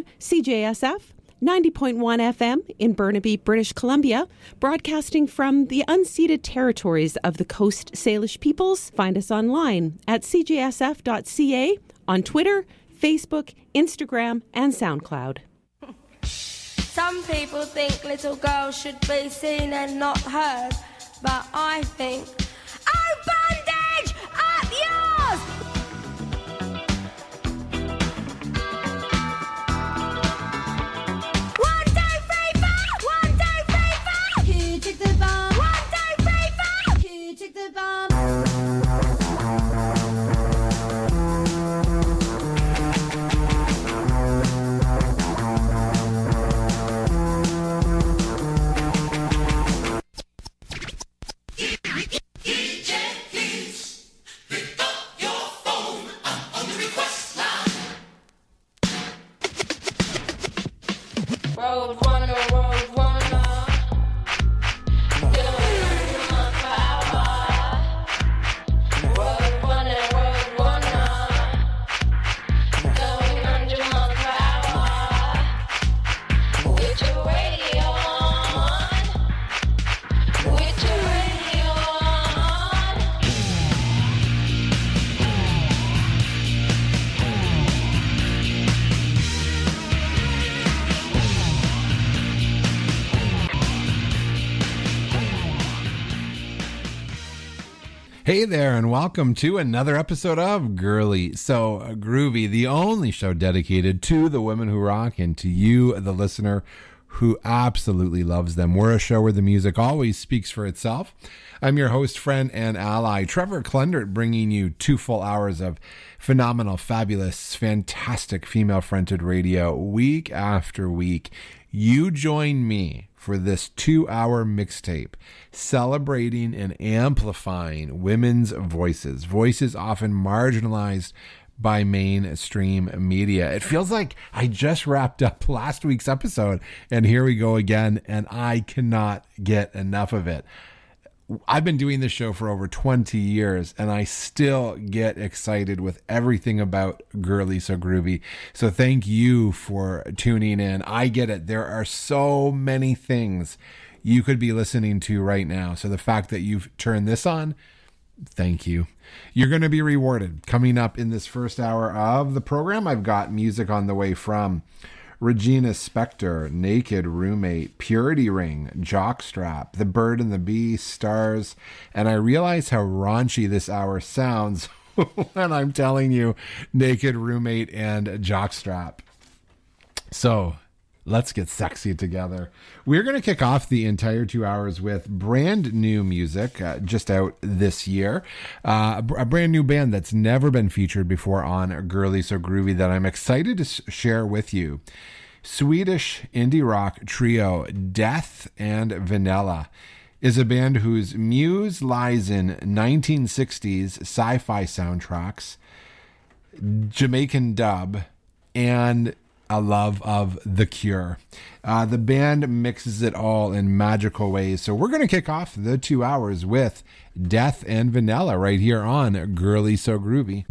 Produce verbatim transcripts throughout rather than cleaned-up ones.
to C J S F ninety point one F M in Burnaby, British Columbia, broadcasting from the unceded territories of the Coast Salish peoples. Find us online at c j s f dot c a, on Twitter, Facebook, Instagram, and SoundCloud. Some people think little girls should be seen and not heard, but I think, oh, bondage, up yours! One, two, three, four! One, two, three, four! Who took the bomb? One, two, three, four! Who took the bomb? Road runner, road runner, doing my power. Road runner, road runner, going under my power. With your radio on, with your radio on. Hey there, and welcome to another episode of Girly So Groovy, the only show dedicated to the women who rock and to you, the listener, who absolutely loves them. We're a show where the music always speaks for itself. I'm your host, friend, and ally, Trevor Klendert, bringing you two full hours of phenomenal, fabulous, fantastic female-fronted radio week after week. You join me for this two-hour mixtape celebrating and amplifying women's voices, voices often marginalized by mainstream media. It feels like I just wrapped up last week's episode, and here we go again, and I cannot get enough of it. I've been doing this show for over twenty years, and I still get excited with everything about Girly So Groovy. So thank you for tuning in. I get it. There are so many things you could be listening to right now. So the fact that you've turned this on, thank you. You're going to be rewarded. Coming up in this first hour of the program, I've got music on the way from Regina Spektor, Naked Roommate, Purity Ring, Jockstrap, The Bird and the Bee, Stars, and I realize how raunchy this hour sounds when I'm telling you Naked Roommate and Jockstrap. So let's get sexy together. We're going to kick off the entire two hours with brand new music uh, just out this year. Uh, a brand new band that's never been featured before on Girly So Groovy that I'm excited to share with you. Swedish indie rock trio Death and Vanilla is a band whose muse lies in nineteen sixties sci-fi soundtracks, Jamaican dub, and a love of The Cure. Uh, the band mixes it all in magical ways. So we're going to kick off the two hours with Death and Vanilla right here on Girly So Groovy.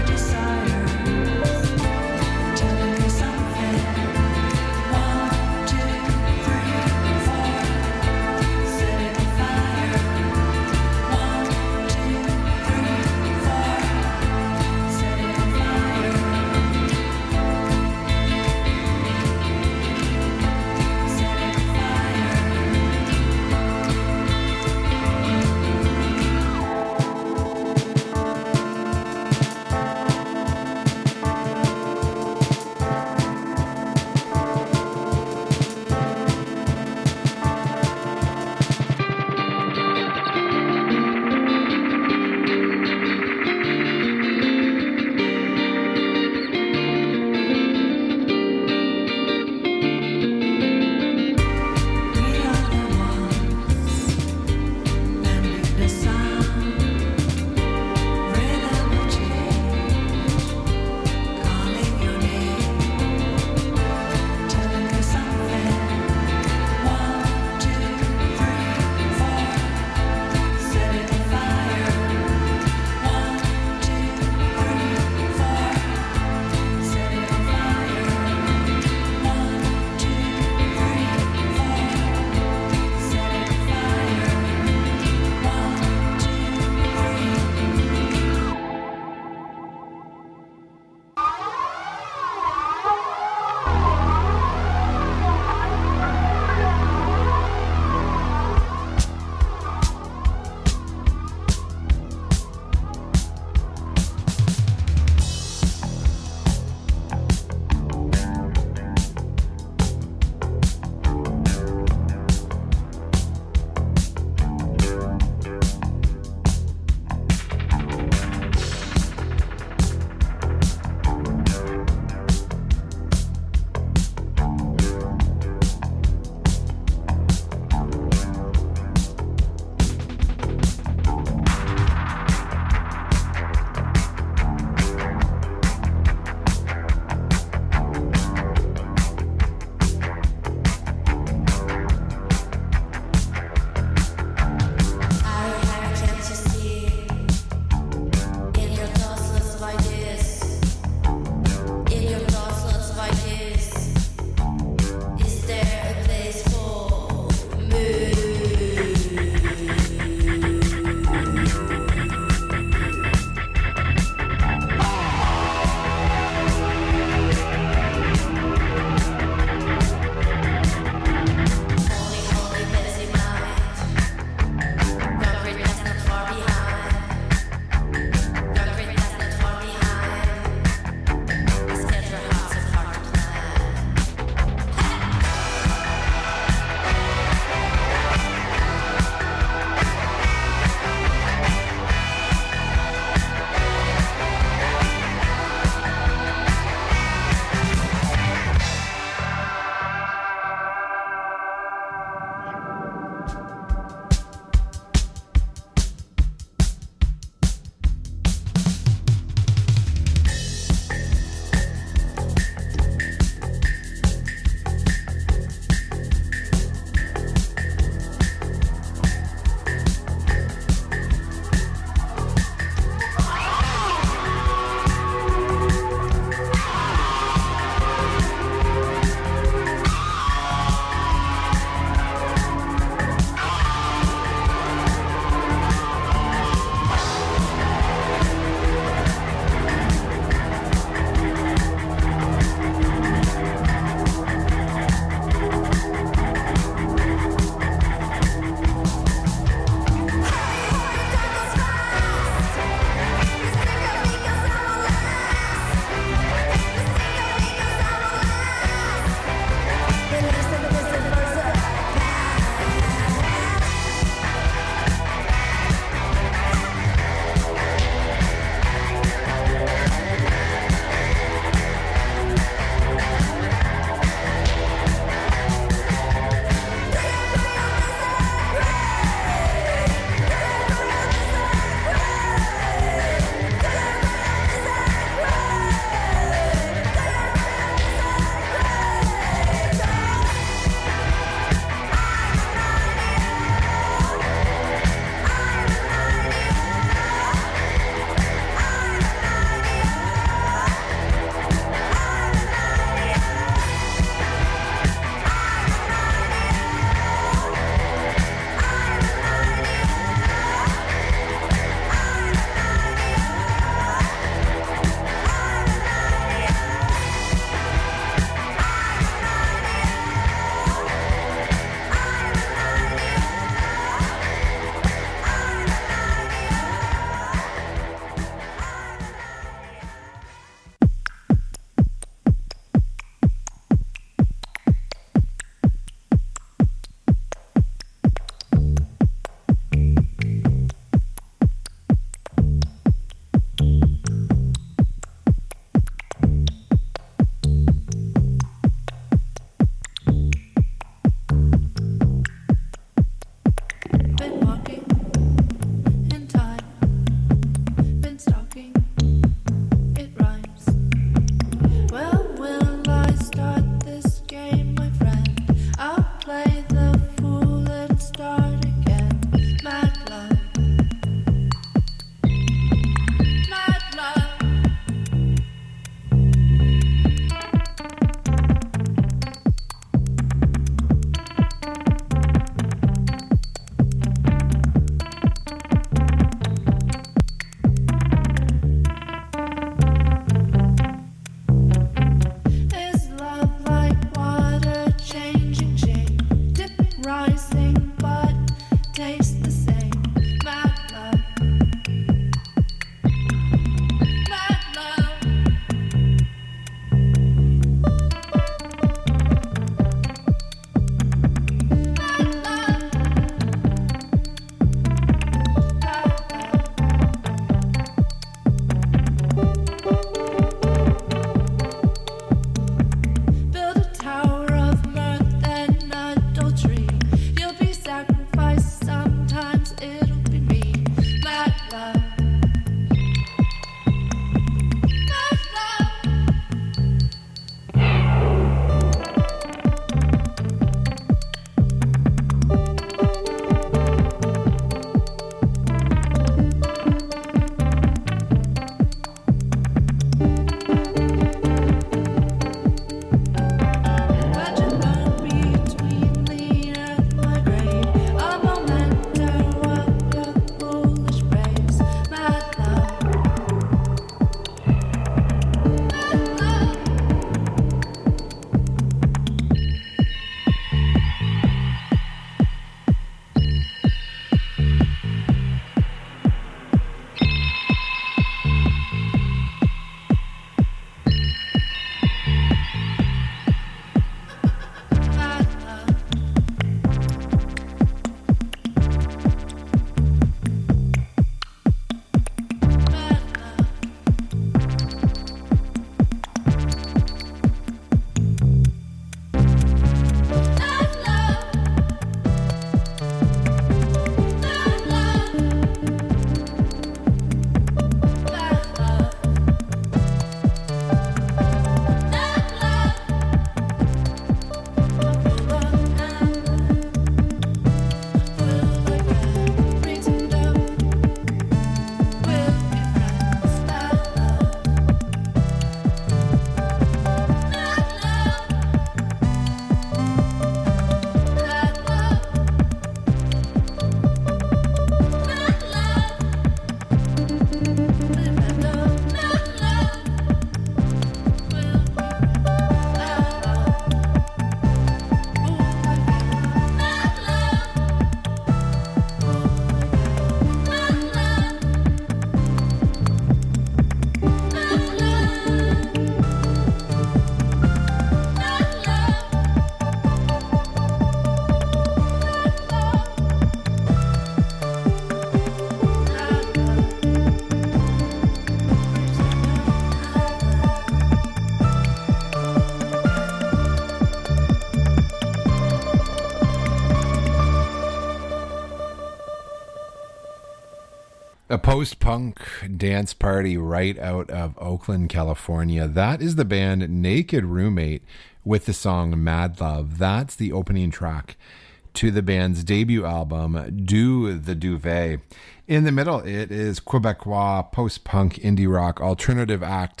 A post-punk dance party right out of Oakland, California. That is the band Naked Roommate with the song Mad Love. That's the opening track to the band's debut album, Do the Duvet. In the middle, it is Quebecois post-punk indie rock alternative act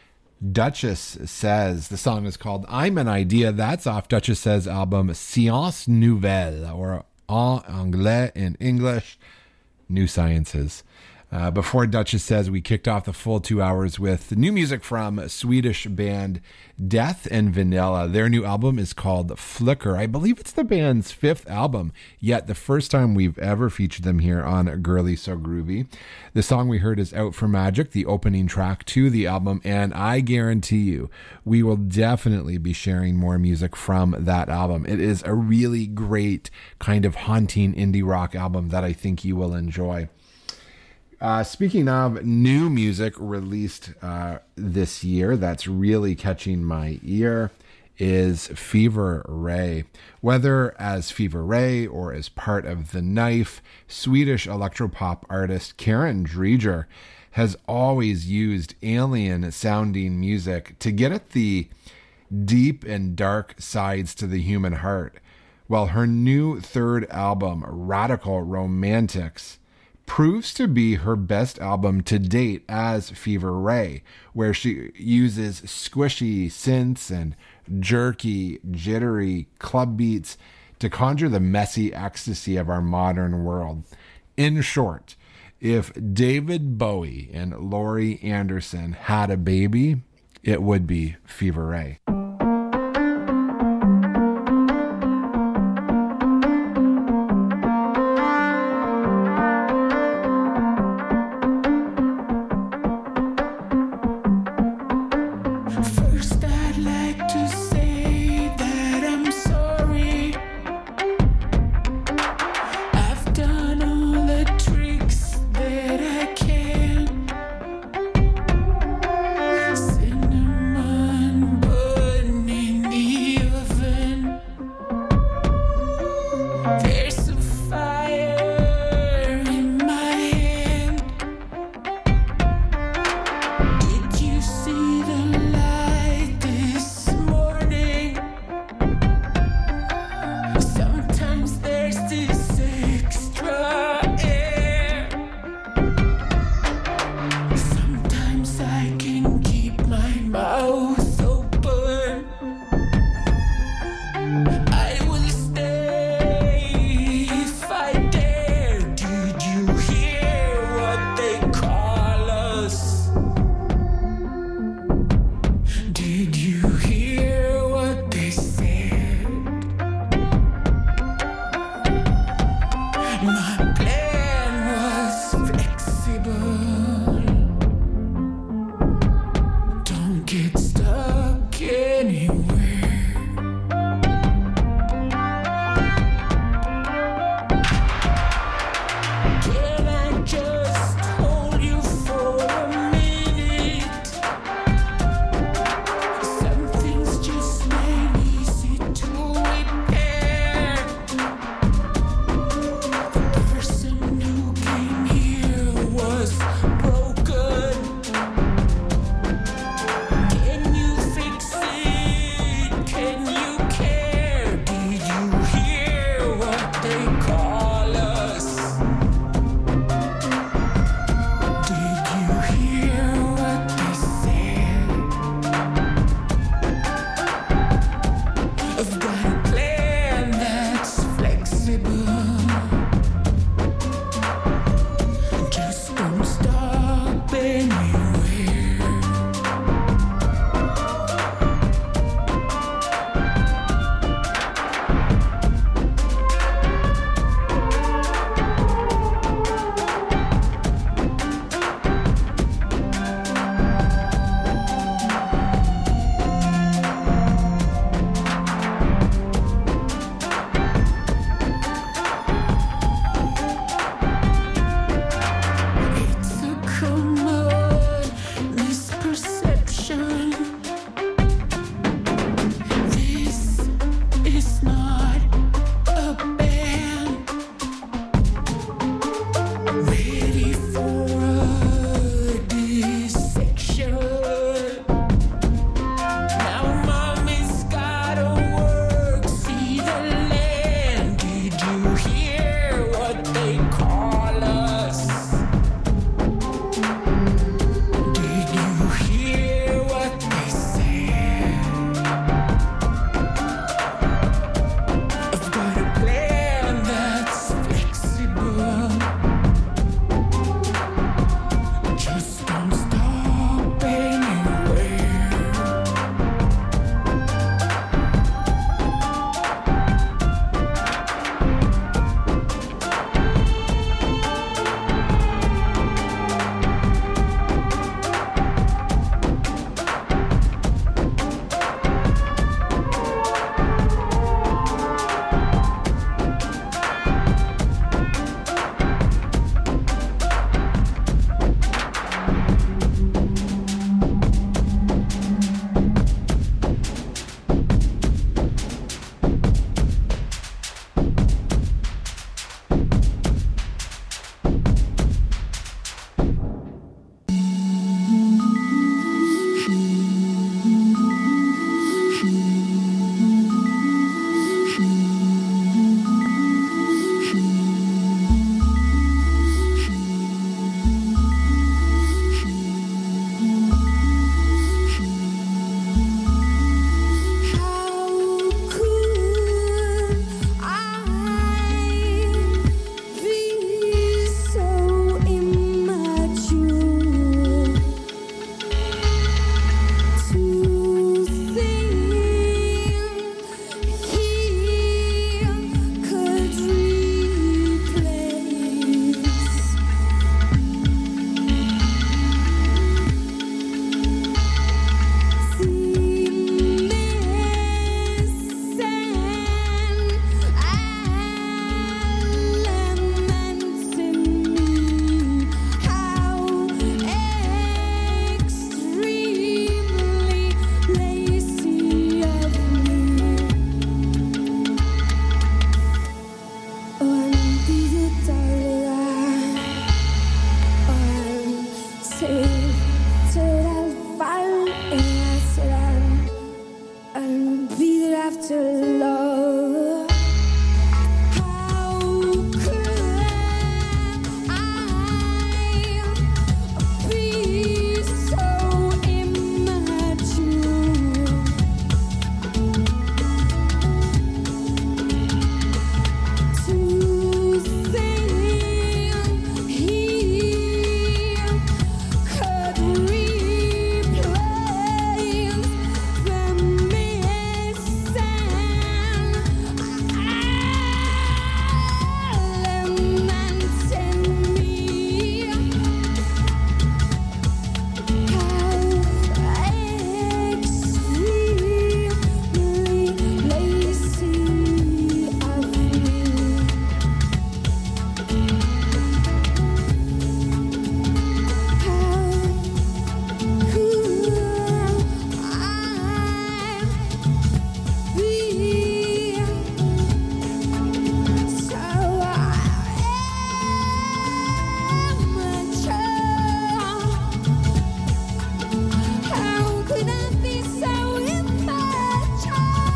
Duchess Says. The song is called I'm an Idea. That's off Duchess Says album Science Nouvelle, or en anglais in English, New Sciences. Uh, before Duchess Says, we kicked off the full two hours with new music from Swedish band Death and Vanilla. Their new album is called Flicker. I believe it's the band's fifth album, yet the first time we've ever featured them here on Girly So Groovy. The song we heard is Out for Magic, the opening track to the album, and I guarantee you we will definitely be sharing more music from that album. It is a really great kind of haunting indie rock album that I think you will enjoy. Uh, speaking of new music released uh, this year that's really catching my ear is Fever Ray. Whether as Fever Ray or as part of The Knife, Swedish electropop artist Karen Dreger has always used alien-sounding music to get at the deep and dark sides to the human heart. Well, her new third album, Radical Romantics, proves to be her best album to date as Fever Ray, where she uses squishy synths and jerky, jittery club beats to conjure the messy ecstasy of our modern world. In short, if David Bowie and Laurie Anderson had a baby, it would be Fever Ray. Cinnamon, but have to love. How could I be so immature to think he could replace the missing elements in me? How extremely lazy of me. How could I be so immature?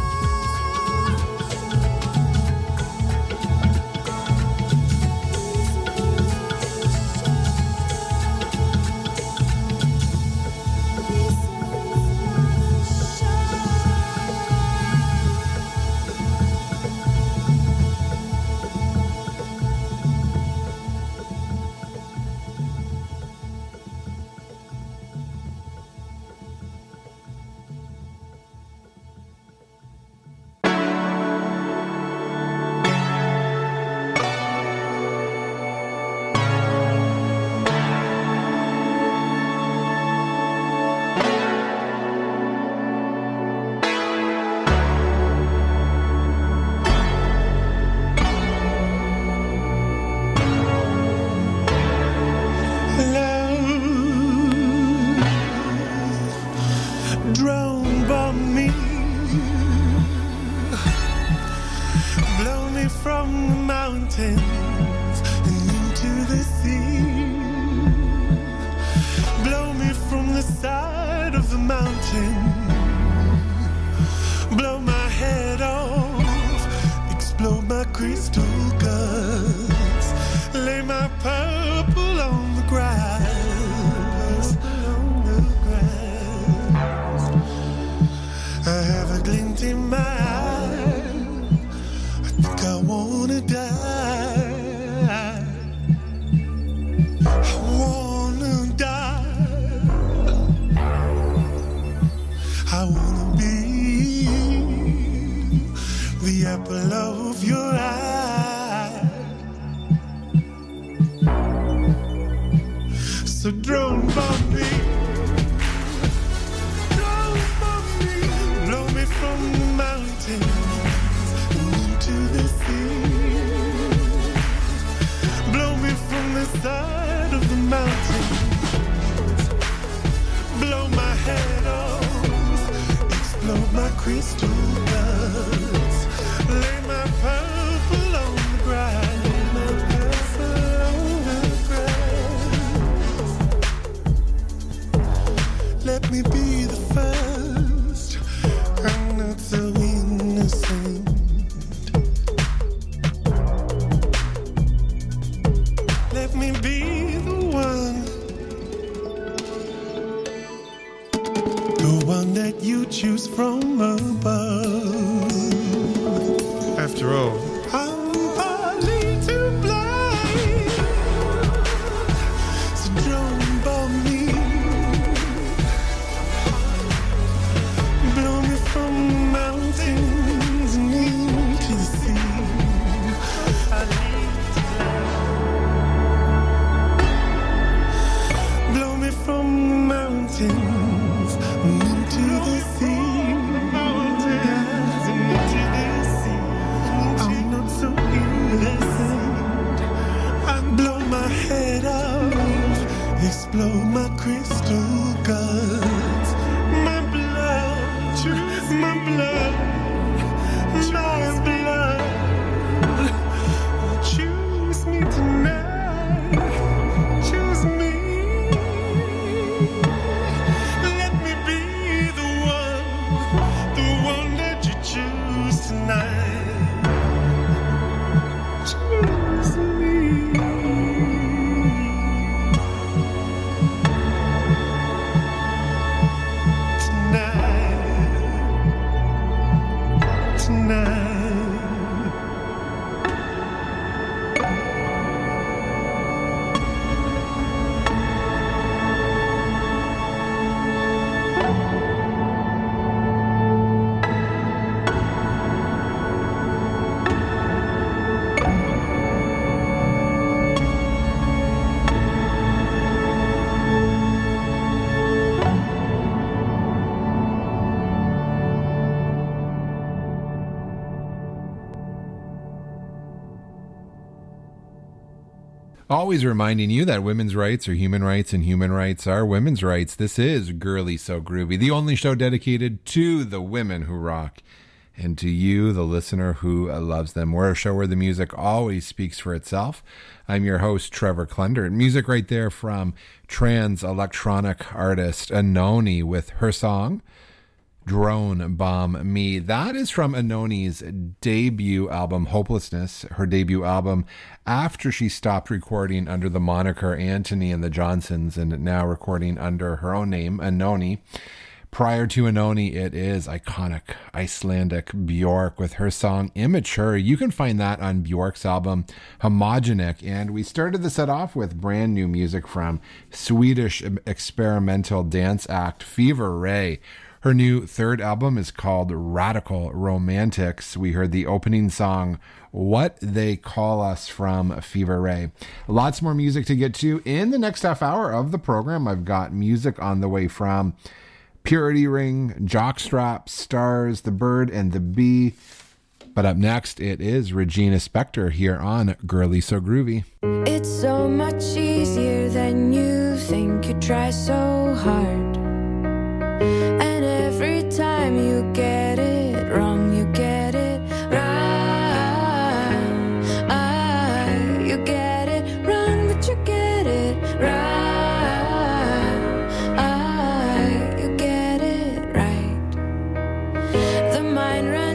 Drown by me, blow me from the mountains and into the sea, blow me from the side of the mountain, blow my head off, explode my crystal guts, lay my purple on the grass, on the grass. I have a glint in my eye. I think I wanna die. I wanna die. I wanna be the apple of your eye. So drone bomb me. Blow me from the mountains and into the sea. Blow me from the side of the mountain. Blow my head off. Explode my crystal guts. Lay my purple on the grass. My purple on the grass. Let me be the first. I'm not so innocent. Let me be the one, the one that you choose from above. After all, I'm partly to blame. So don't bomb me. Blow me from the mountains and into the sea. I need to fly. Blow me from the mountains and into the sea. Mountains and into the sea. I'm not so innocent. I blow my head off, explode my crystal guts. My blood, my blood, my blood. Choose me tonight, choose me. Let me be the one, the one that you choose. tonight. Always reminding you that women's rights are human rights and human rights are women's rights. This is Girly So Groovy, the only show dedicated to the women who rock and to you, the listener who loves them. We're a show where the music always speaks for itself. I'm your host, Trevor Clunder. Music right there from trans electronic artist Anoni with her song, Drone Bomb Me. That is from Anoni's debut album, Hopelessness, her debut album after she stopped recording under the moniker Antony and the Johnsons and now recording under her own name, Anoni. Prior to Anoni, it is iconic Icelandic Björk with her song Immature. You can find that on Björk's album Homogenic. And we started the set off with brand new music from Swedish experimental dance act Fever Ray. Her new third album is called Radical Romantics. We heard the opening song, What They Call Us, from Fever Ray. Lots more music to get to in the next half hour of the program. I've got music on the way from Purity Ring, Jockstrap, Stars, The Bird, and the Bee. But up next, it is Regina Spektor here on Girly So Groovy. It's so much easier than you think. You try so hard, and every time you get it wrong, you get